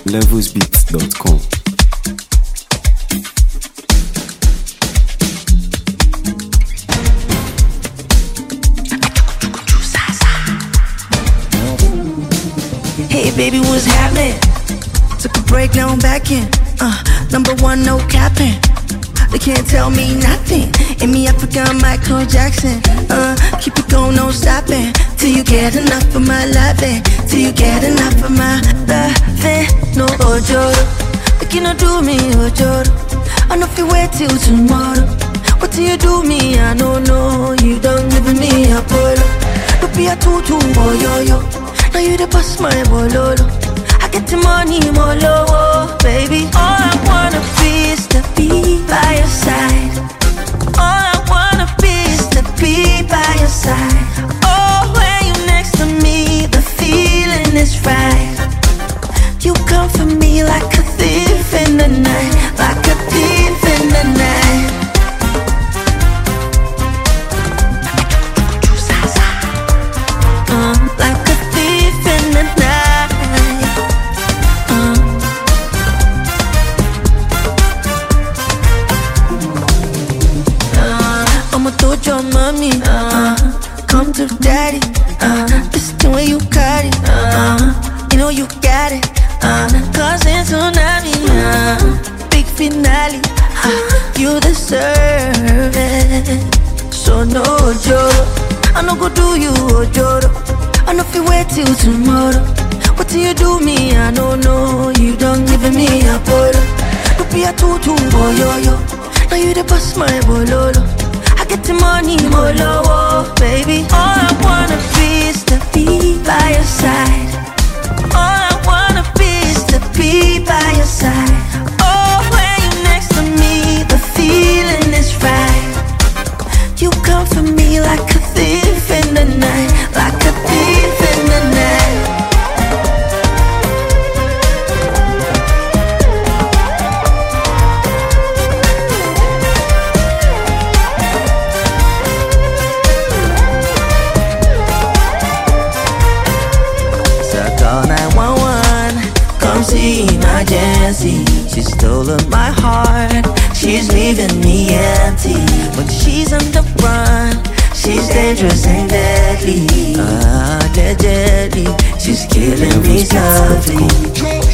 levelsbeats.com. Hey baby, what's happening? Took a break, now I'm back in. Number one, no capping. They can't tell me nothing. In me African Michael Jackson. Keep it going, no stopping. Till you get enough of my loving. Till you get enough of my loving. No ojoro, but you not do me ojoro. I know if you wait till tomorrow. What do you do me? I don't know. You don't give me a polo. Don't be a tutu, oh yo yo. Now you the boss, my bololo. I get the money, more low, baby. All I wanna be is to be by your side. All I wanna be is to be by your side. Oh, when you're next to me, the feeling is right. You come for me like a thief in the night, like a thief in the night. Like a thief in the night. I'ma told your mommy, come to daddy. This is the way you got it. You know you got it. Causing tsunami, big finale. You deserve it. So no joro, I no go do you ojoro. I know if you wait till tomorrow. What do you do me? I don't know. You don't give me a polo. Don't be a tutu, boy, yo, yo. Now you the boss, my bololo. I get the money, more low, baby. All I wanna be is to be by your side. All I wanna be is to be by your side. Oh, when you're next to me, the feeling is right. You come for me like a thief in the night, like a thief in the night. So I call 911, come see emergency. She stole my heart, she's leaving me empty. When she's on the run, she's dangerous and deadly. Deadly, she's killing me softly.